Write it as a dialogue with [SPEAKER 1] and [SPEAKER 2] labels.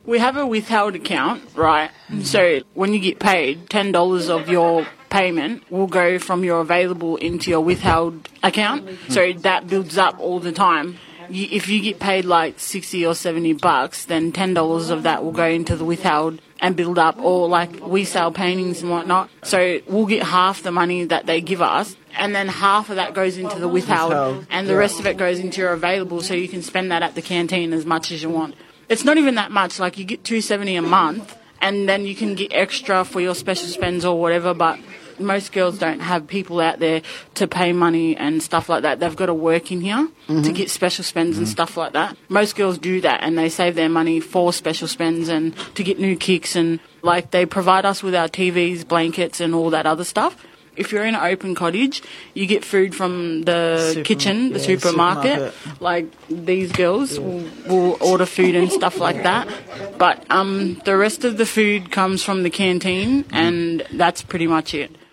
[SPEAKER 1] We have a withheld account, right? So when you get paid, $10 of your payment will go from your available into your withheld account. So that builds up all the time. If you get paid like 60 or $70, then $10 of that will go into the withheld and build up. Or like we sell paintings and whatnot, so we'll get half the money that they give us, and then half of that goes into the withheld, and the rest of it goes into your available, so you can spend that at the canteen as much as you want. It's not even that much. Like you get $270 a month, and then you can get extra for your special spends or whatever, but most girls don't have people out there to pay money and stuff like that. They've got to work in here to get special spends and stuff like that. Most girls do that, and they save their money for special spends and to get new kicks, and like they provide us with our TVs, blankets and all that other stuff. If you're in an open cottage, you get food from the kitchen, the supermarket. Like these girls will order food and stuff like that. But the rest of the food comes from the canteen, and that's pretty much it.